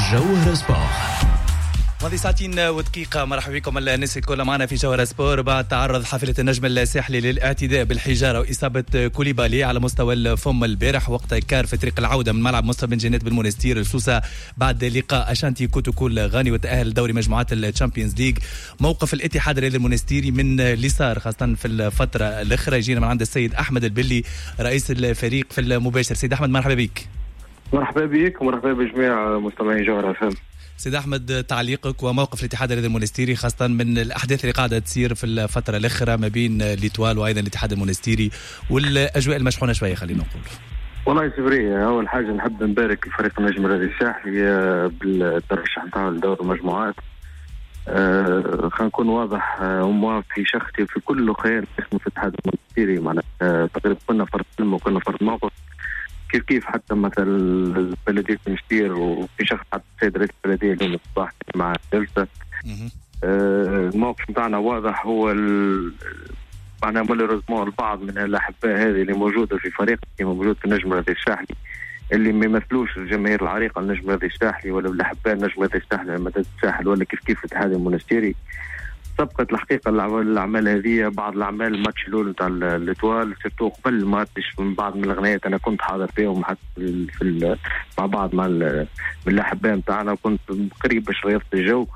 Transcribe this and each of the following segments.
جوهر سبور. هذه ساعتين ودقيقة. مرحبا بكم الناس الكل معنا في جوهر سبور. بعد تعرض حافلة النجم الساحلي للاعتداء بالحجارة وإصابة كوليبالي على مستوى الفم البارح وقت كار في طريق العودة من ملعب مصطفى بن جنات بالمونستير السوسة بعد لقاء أشانتي كوتوكول غاني وتأهل دوري مجموعات الشامبيونز ليج. موقف الاتحاد الرياضي المونستيري من اللي صار خاصة في الفترة الأخرى. جينا من عند السيد أحمد البلي رئيس الفريق في المباشر. سيد أحمد مرحبا بك. مرحبا بك ومرحبا بجميع مستمعين جوهر FM. سيد أحمد، تعليقك وموقف الاتحاد الرياضي المونستيري خاصة من الأحداث اللي قاعدة تصير في الفترة الأخرى ما بين ليتوال وأيضا الاتحاد المونستيري والأجواء المشحونة شوية خلينا نقول. والله سبرية، أول حاجة نحب نبارك لفريق النجم الرياضي الساحلي بالترشح نتاعو لدور المجموعات. خلينا نكون واضح وموافي شخصي في كل خيال اسمه في الاتحاد المونستيري. معناتها تقريبا كنا فرد كلمة وكنا فرد موقف كيف حتى مثل بلدية المشتير وفي شخص حتى السيد رئيس البلدية اليوم الصباح مع الجلسة. الموقف متاعنا واضح، هو معناها مالوريزمون البعض من الأحباء هذه اللي موجودة في فريق كما موجود في النجم الرياضي الساحلي اللي ما يمثلوش الجماهير العريقة النجم الرياضي الساحلي ولا الأحباء النجم الرياضي الساحلي على مدى الساحل ولا كيف الاتحاد المونستيري. سبقت الحقيقة الأعمال هذه بعض الأعمال الماتش الأول نتاع الإتوال سيرتو قبل الماتش من بعض من الأغنيات أنا كنت حاضر فيهم حتى في مع بعض من الأحباء نتاعنا وكنت قريب باش رياضة الجو.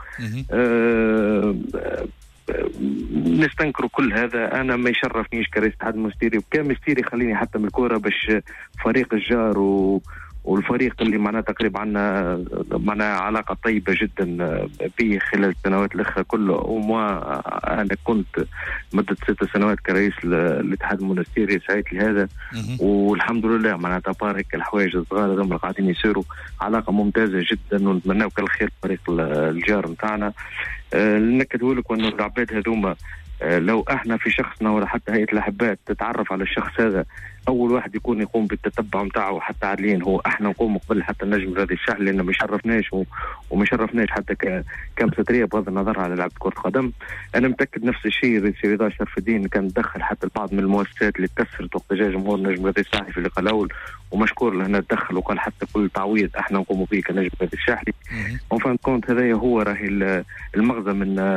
نستنكروا كل هذا. أنا ما يشرفنيش كرئيس اتحاد المونستيري وكمستيري خليني حتى من الكورة باش فريق الجار والفريق اللي معنا تقريبا عنا معنا علاقة طيبة جدا به خلال السنوات الأخرى كله. أنا كنت مدة 6 سنوات كرئيس الاتحاد المونستيري سعيت لهذا والحمد لله معناتها بارك الحوايج الصغار هذوما قاعدين يصيروا علاقة ممتازة جدا ونتمناو كل خير فريق الجار نتاعنا. نكدوا لك أنه العباد هذوما لو احنا في شخصنا ولا حتى هيئة الأحباء تتعرف على الشخص هذا أول واحد يقوم بالتتبع متاعه حتى عادلين هو احنا نقوم قبل حتى النجم الرياضي الساحلي لأنه ما يشرفناش وما يشرفناش حتى كمسترية بغض النظر على لعبة كرة قدم. أنا متأكد نفس الشيء رئيس رضا شرف الدين كان تدخل حتى البعض من المؤسسات اللي تكسرت وقت جاء جمهور النجم الرياضي الساحلي في اللقاء الأول ومشكور لهنا تدخل وقال حتى كل تعويض احنا نقوم به كنجم الرياضي الساحلي. وفهم كونت هذا هو راهي المغزى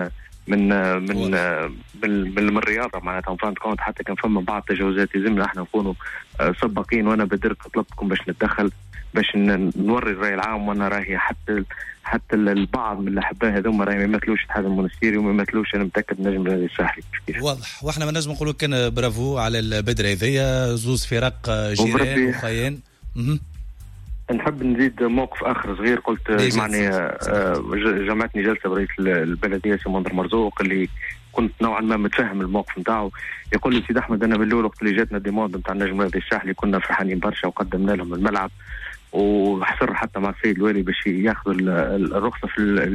من الرياضه معناتها فهمت كونت حتى كان فما بعض تجاوزات يلزمنا احنا نكونوا سباقين وانا بدرت طلبتكم باش نتدخل باش نوري الراي العام. وانا راهي حتى البعض من الاحباء هذوما راهي ما يمثلوش الاتحاد المونستيري وما يمثلوش انا متاكد نجم الرياضي الساحلي واضح. واحنا ما نجم نقولوا كان برافو على البدره هذيا زوز فرق جيران وخيان. نحب نزيد موقف آخر صغير قلت جمعتني جلسة برئيس البلدية سي منظر مرزوق اللي كنت نوعا ما متفهم الموقف نتاعو. يقول لي سيد أحمد أنا بالأول وقت اللي جاتنا ديموند نتاع النجم الرياضي الساحلي كنا فرحانين برشا وقدمنا لهم الملعب وحصر حتى مع السيد الوالي باش ياخذوا الرخصة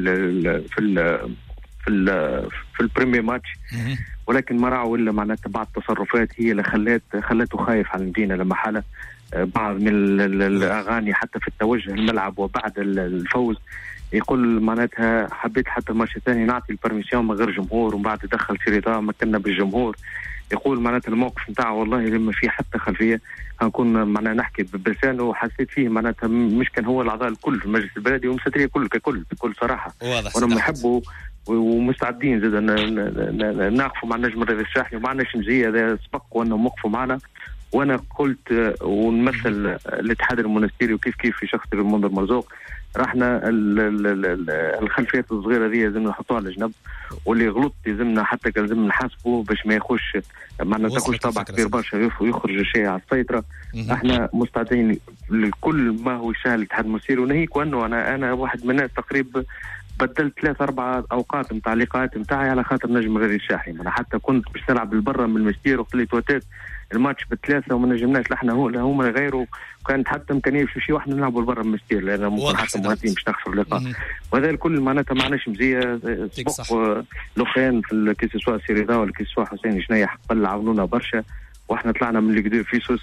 في البريمير ماتش ولكن ما راعوا إلا معناتها بعض التصرفات هي اللي خلته خايف على المدينة لما حالة بعض من الأغاني حتى في التوجه الملعب وبعد الفوز يقول معناتها حبيت حتى الماتش الثاني نعطي البرميسيون من غير جمهور ومن بعد دخل سيريتا مكنا بالجمهور. يقول معناتها الموقف نتاعه والله لما فيه حتى خلفية هنكون معناتها نحكي بلسانه وحسيت فيه معناتها مش كان هو الأعضاء الكل في المجلس البلدي ومستريه ككل بكل صراحة وانا نحبه ومستعدين زاد ناقفوا مع النجم الرياضي الساحلي ومع الشمسية هذا سبق وانهم وقفوا معنا. وانا قلت ونمثل الاتحاد المونستيري وكيف في شخص المنظر مرزوق رحنا الخلفيات الصغيره هذه لازم نحطوها على جنب واللي غلط لازمنا حتى كان لازم نحاسبه باش ما يخش ما تاخذش طبع كبير برشا ويخرج شيء على السيطره. احنا مستعدين لكل ما هو يسهل الاتحاد المونستيري وناهيك وانه انا واحد من الناس تقريبا بدلت 3-4 اوقات نتاع اللقاءات نتاعي على خاطر نجم الرياضي الساحلي. انا حتى كنت باش نلعب بالبرة من المستير وقت اللي توتات الماتش ب3 وما نجمناش احنا هما غيره كانت حتى امكانيه في شيء واحنا نلعبوا برا من المستير لان ممكن حتى مهدين باش نخسر اللقاء وهذا الكل معناتها معناش مزيه سبق لوخان في الكيس سوا سيريدا ولا الكيس سوا حسين جنايح قبل عاونونا برشا واحنا طلعنا من القدير في سوسه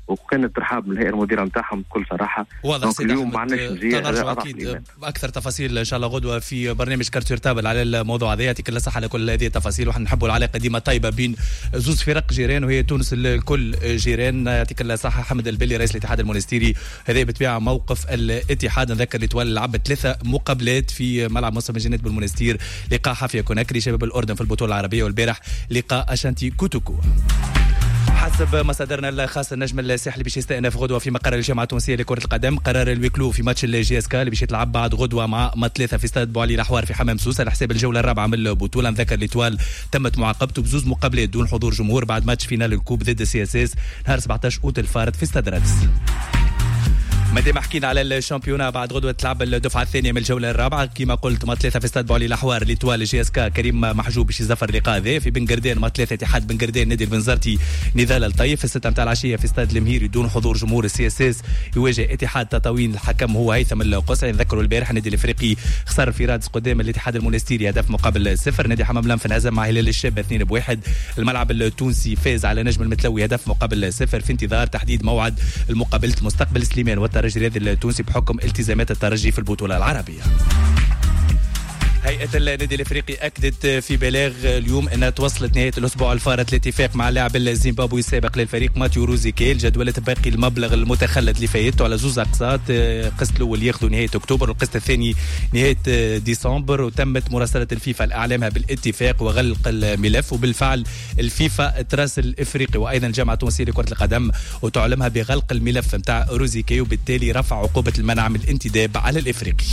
وكانت ترحاب من الهيئه المديره نتاعهم بكل صراحه. واضح اليوم ما عندناش مزيان اكيد اكثر تفاصيل ان شاء الله غدوه في برنامج كارتير تابل على الموضوع هذا. يعطيك الصحه على كل هذه التفاصيل، وحنا نحبوا العلاقه ديما طيبه بين زوز فرق جيران وهي تونس الكل جيران. يعطيك الصحه. حمد البلي رئيس الاتحاد المونستيري، هذا بالطبيعه موقف الاتحاد. نذكر اللي تولى لعبت 3 مقابلات في ملعب مصطفى جنات بالمونستير، لقاء حافيه كوناكري شباب الاردن في البطوله العربيه، والبارح لقاء اشانتي كوتوكو. حسب مصادرنا الخاصه النجم الساحلي باش يستأنف غدوه في مقر الجامعه التونسيه لكره القدم. قرار الويكلو في ماتش الجي اس كا اللي باش يتلعب بعد غدوه مع مطلثه في استاد بوعلي الاحوار في حمام سوسه على حساب الجوله الرابعه من البطوله. نذكر ليتوال تمت معاقبته بزوز مقابلات دون حضور جمهور بعد ماتش فينال الكوب ضد سي اس اس نهار 17 اوت الفارط في استاد رادس. مادام حكينا على الشامبيونا، بعد غدوه تلعب الدفعه الثانيه من الجوله الرابعه كما قلت مع 3 في استاد بوعلي الاحوار. ليتوال جي اس كا كريم محجوب باش يزفر اللقاء هذا. في بن قردان مع 3 اتحاد بن قردان نادي البنزرتي نضال الطيف في 6 نتاع العشيه في استاد المهيري دون حضور جمهور. السي اس اس يواجه اتحاد تطاوين، الحكم هو هيثم القصعي. نذكروا البارح النادي الافريقي خسر في رادس قدام الاتحاد المونستيري هدف مقابل 0. نادي حمام لمف انهزم مع هلال الشاب 2-1. الملعب التونسي فاز على نجم المتلوي هدف مقابل 0 في انتظار تحديد موعد المقابله مستقبل سليمان والترجي الرياضي التونسي بحكم التزامات الترجي في البطولة العربية. هيئة النادي الافريقي اكدت في بلاغ اليوم انها توصلت نهاية الاسبوع الفارط الاتفاق مع اللاعب الزيمبابوي السابق للفريق ماتيو روزيكيل جدولة باقي المبلغ المتخلد لفايدته على 2 اقساط. القسط الاول ياخذوا نهاية اكتوبر والقسط الثاني نهاية ديسمبر، وتمت مراسلة الفيفا لاعلامها بالاتفاق وغلق الملف. وبالفعل الفيفا تراسل الافريقي وايضا الجامعة التونسية لكرة القدم وتعلمها بغلق الملف نتاع روزيكي، وبالتالي رفع عقوبة المنع من الانتداب على الافريقي.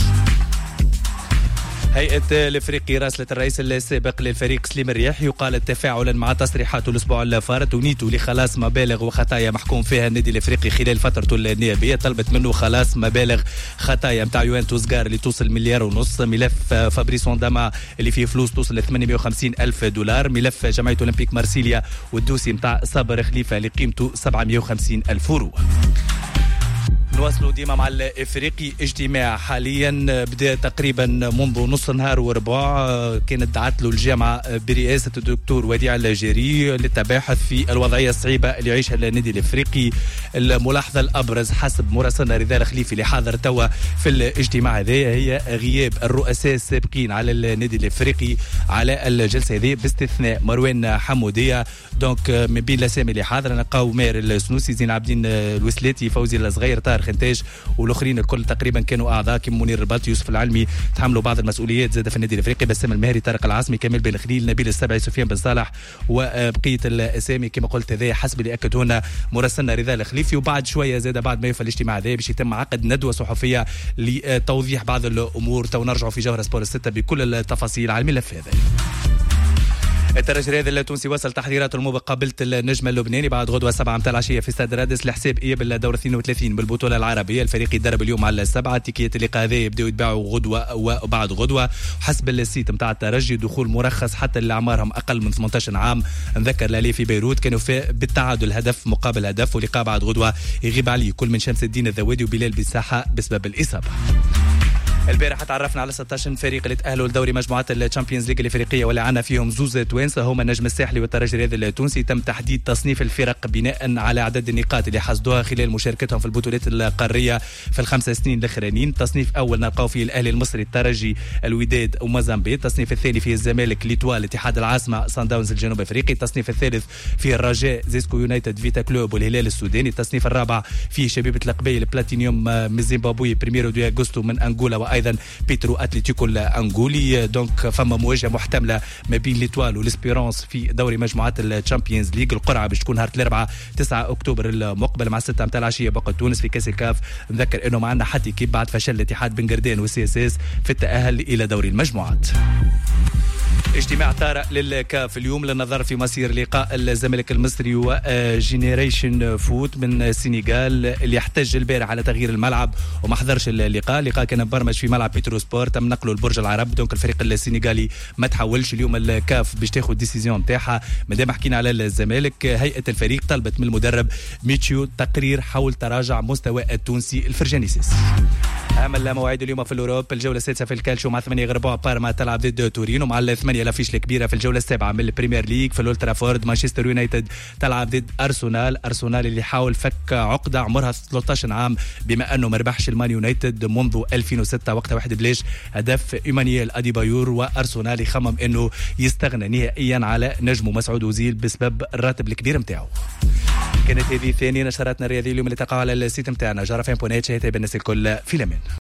هيئة الافريقي راسلت الرئيس السابق للفريق سليم الرياحي وقالت تفاعلا مع تصريحاته الاسبوع الفارط ونيته لخلاص مبالغ وخطايا محكوم فيها النادي الافريقي خلال فترته النيابيه. طلبت منه خلاص مبالغ خطايا نتاع يوفنتوس غار اللي توصل 1.5 مليار، ملف فابريس ونداما اللي فيه فلوس توصل ل $850,000، ملف جمعيه اولمبيك مارسيليا والدوسي نتاع صابر خليفه اللي قيمته €750,000. نواصلوا ديما مع الافريقي. اجتماع حاليا بدا تقريبا منذ نص نهار وربع، كانت دعت له الجامعه برئاسه الدكتور وديع الجيري للتباحث في الوضعيه الصعيبه اللي يعيشها النادي الافريقي. الملاحظه الابرز حسب مراسلنا رضا الخليفي اللي حاضر توا في الاجتماع هذا هي غياب الرؤساء السابقين على النادي الافريقي على الجلسه هذه باستثناء مروان حموديه. دونك من بين الاسامي اللي حاضره نلقاو ماهر السنوسي، زين العابدين الوسلاتي، فوزي الصغير، طارق خنتاج، والاخرين الكل تقريبا كانوا اعضاء كيما منير البلط، يوسف العلمي تحملوا بعض المسؤوليات زاد في النادي الافريقي، بسام المهري، طارق العاصمي، كمال بن خليل، نبيل السبعي، سفيان بن صالح، وبقيه الاسامي كما قلت هذا حسب اللي اكد هنا مراسلنا رضا الخليفي. وبعد شويه زاد بعد ما يوفى الاجتماع هذا باش يتم عقد ندوه صحفيه لتوضيح بعض الامور. تو نرجعوا في جوهر سبور 6 بكل التفاصيل على الملف هذا. الترجي الرياضي التونسي وصل تحضيراته لمقابله النجم اللبناني بعد غدوه 7 متاع العشيه في استاد رادس لحساب اياب الدور 32 بالبطوله العربيه. الفريق يتدرب اليوم على 7. تيكيات اللقاء هذا يبداو يتباعوا غدوه وبعد غدوه حسب السيت نتاع الترجي. دخول مرخص حتى اللي اعمارهم اقل من 18 عام. نذكر لالي في بيروت كانوا بالتعادل هدف مقابل هدف، ولقاء بعد غدوه يغيب عليه كل من شمس الدين الذوادي وبلال بالساحه بسبب الاصابه. البارح تعرفنا على 16 فريق اللي تأهلوا لدوري مجموعات الشامبيونز ليج الافريقيه واللي عنا فيهم زوز توانسه هما النجم الساحلي والترجي الرياضي التونسي. تم تحديد تصنيف الفرق بناء على عدد النقاط اللي حصدوها خلال مشاركتهم في البطولات القاريه في ال5 سنين الاخرانيين. تصنيف اول نلقاو فيه الاهلي المصري، الترجي، الوداد وموزمبيق. التصنيف الثاني فيه الزمالك، ليتوال، اتحاد العاصمه، صن داونز الجنوب افريقي. التصنيف الثالث فيه الرجاء، زيسكو يونايتد، فيتا كلوب والهلال السوداني. التصنيف الرابع فيه شبيبه القبيل، بلاتينيوم من زيمبابوي، بريميرو دي اغوستو من انغولا، وايضا بيترو اتليتيكو الانغولي. دونك فما مواجهه محتمله ما بين ليتوال والاسبيرونس في دوري مجموعات الشامبيونز ليج. القرعه باش تكون نهار الاربعاء 9 اكتوبر المقبل مع 6 متاع العشيه بوقت تونس في كاس الكاف. نذكر انه معنا حتى كيب بعد فشل الاتحاد بن قردان والسي اس اس في التاهل الى دوري المجموعات. اجتماع طارئ للكاف اليوم للنظر في مصير لقاء الزمالك المصري وجينيريشن فوت من السنغال اللي احتج البارح على تغيير الملعب وما حضرش اللقاء. اللقاء كان مبرمج في ملعب بيترو سبور، تم نقله لبرج العرب. دونك الفريق السنغالي ما تحولش. اليوم الكاف باش تاخذ ديسيزيون نتاعها. مادام حكينا على الزمالك، هيئه الفريق طلبت من المدرب ميتشيو تقرير حول تراجع مستوى التونسي الفرجاني سيسي. أهم المواعيد اليوم في الأوروب: الجولة السادسة في الكالشيو مع 8 غربوع بارما تلعب ضد تورينو، مع 8 الافيش الكبيرة في الجولة السابعة من البريمير ليج في الأولترافورد مانشستر يونايتد تلعب ضد أرسنال اللي حاول فك عقدة عمرها 13 عام بما أنه ما ربحش المان يونايتد منذ 2006 وقتها واحد بليش هدف إيمانويل أديبايور، وأرسنال يخمم أنه يستغنى نهائيا على نجمه مسعود أوزيل بسبب الراتب الكبير متاعه. كانت هذه ثانية نشراتنا الرياضية اليوم اللي تقع على السيت متاعنا جرفين.net. بالناس الكل في الأمان.